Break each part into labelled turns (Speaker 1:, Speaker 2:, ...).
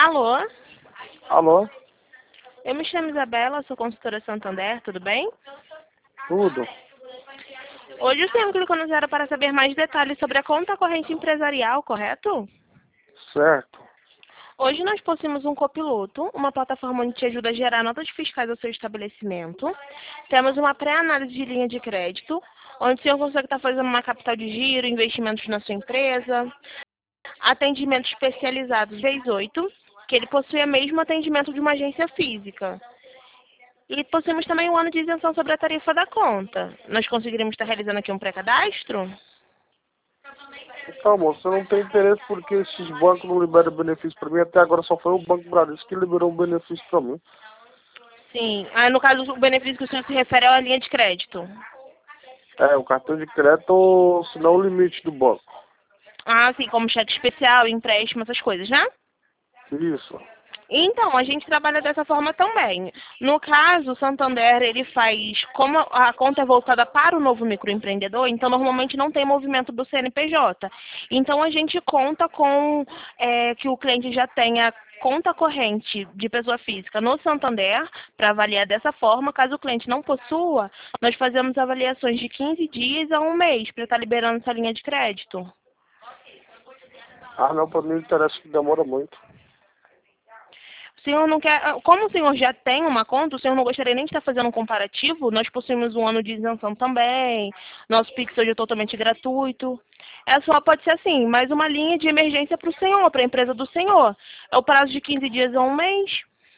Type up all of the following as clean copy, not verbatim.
Speaker 1: Alô?
Speaker 2: Alô?
Speaker 1: Eu me chamo Isabela, sou consultora Santander, tudo bem?
Speaker 2: Tudo?
Speaker 1: Hoje o senhor clicou no zero para saber mais detalhes sobre a conta corrente empresarial, correto?
Speaker 2: Certo.
Speaker 1: Hoje nós possuímos um copiloto, uma plataforma onde te ajuda a gerar notas fiscais ao seu estabelecimento. Temos uma pré-análise de linha de crédito, onde o senhor consegue estar fazendo uma capital de giro, investimentos na sua empresa, atendimento especializado vezes 8, que ele possui o mesmo atendimento de uma agência física. E possuímos também um ano de isenção sobre a tarifa da conta. Nós conseguiríamos estar realizando aqui um pré-cadastro?
Speaker 2: Então, moço, eu não tenho interesse porque esses bancos não liberam benefício para mim. Até agora só foi o Banco Bradesco que liberou um benefício para mim.
Speaker 1: Sim. Ah, no caso, o benefício que o senhor se refere é a linha de crédito.
Speaker 2: É, o cartão de crédito ou se não o limite do banco.
Speaker 1: Ah, sim, como cheque especial, empréstimo, essas coisas, né?
Speaker 2: Isso.
Speaker 1: Então, a gente trabalha dessa forma também. No caso, o Santander, ele faz, como a conta é voltada para o novo microempreendedor, então normalmente não tem movimento do CNPJ. Então, a gente conta com que o cliente já tenha conta corrente de pessoa física no Santander, para avaliar dessa forma. Caso o cliente não possua, nós fazemos avaliações de 15 dias a um mês para estar liberando essa linha de crédito.
Speaker 2: Ah, não, para mim não interessa que demora muito.
Speaker 1: O senhor não quer, como o senhor já tem uma conta, o senhor não gostaria nem de estar fazendo um comparativo? Nós possuímos um ano de isenção também, nosso Pix hoje é totalmente gratuito. É só, pode ser assim, mais uma linha de emergência para o senhor, para a empresa do senhor. É o prazo de 15 dias a um mês.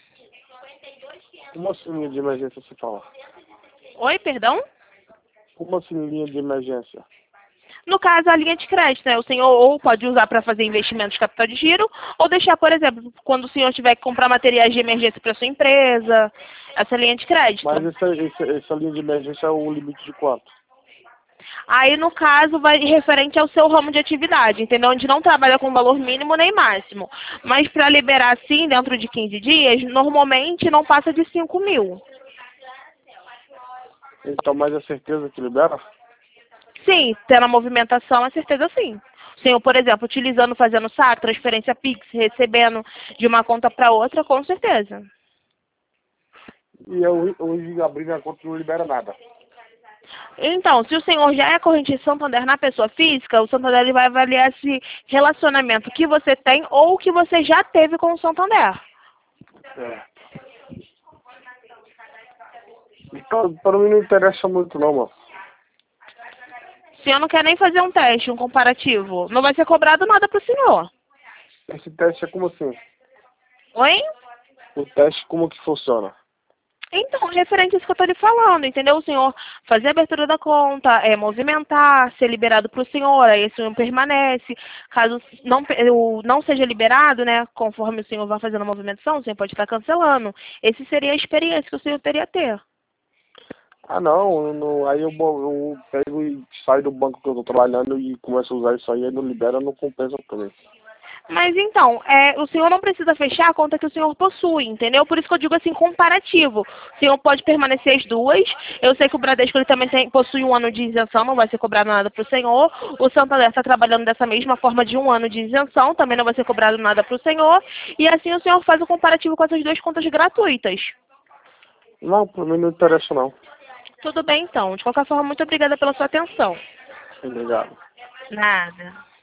Speaker 2: Como assim linha de emergência se fala?
Speaker 1: Oi, perdão?
Speaker 2: Como assim linha de emergência?
Speaker 1: No caso, a linha de crédito, né? O senhor ou pode usar para fazer investimentos de capital de giro, ou deixar, por exemplo, quando o senhor tiver que comprar materiais de emergência para sua empresa, essa linha de crédito.
Speaker 2: Mas essa linha de emergência é o limite de quanto?
Speaker 1: Aí, no caso, vai referente ao seu ramo de atividade, entendeu? Onde não trabalha com valor mínimo nem máximo. Mas para liberar, assim, dentro de 15 dias, normalmente não passa de 5 mil.
Speaker 2: Então, mas é certeza que libera?
Speaker 1: Sim, tendo a movimentação, é certeza sim. O senhor, por exemplo, utilizando, fazendo saque, transferência Pix, recebendo de uma conta para outra, com certeza.
Speaker 2: E eu hoje abrir minha conta não libera nada.
Speaker 1: Então, se o senhor já é corrente de Santander na pessoa física, o Santander ele vai avaliar esse relacionamento que você tem ou que você já teve com o Santander.
Speaker 2: É. Então, para mim não interessa muito não, mano.
Speaker 1: O senhor não quer nem fazer um teste, um comparativo. Não vai ser cobrado nada para o senhor.
Speaker 2: Esse teste é como assim?
Speaker 1: Oi?
Speaker 2: O teste como que funciona?
Speaker 1: Então, referente a isso que eu estou lhe falando, entendeu? O senhor fazer a abertura da conta, movimentar, ser liberado para o senhor, aí o senhor permanece. Caso não seja liberado, né, conforme o senhor vai fazendo a movimentação, o senhor pode estar cancelando. Esse seria a experiência que o senhor teria a ter.
Speaker 2: Ah não, aí eu pego e saio do banco que eu tô trabalhando e começo a usar isso aí não libera, não compensa pra mim.
Speaker 1: Mas então, o senhor não precisa fechar a conta que o senhor possui, entendeu? Por isso que eu digo assim, comparativo. O senhor pode permanecer as duas. Eu sei que o Bradesco ele também possui um ano de isenção, não vai ser cobrado nada para o senhor. O Santander está trabalhando dessa mesma forma de um ano de isenção, também não vai ser cobrado nada para o senhor. E assim o senhor faz o comparativo com essas duas contas gratuitas.
Speaker 2: Não, pra mim não interessa não.
Speaker 1: Tudo bem então. De qualquer forma, muito obrigada pela sua atenção.
Speaker 2: Obrigado.
Speaker 1: Nada.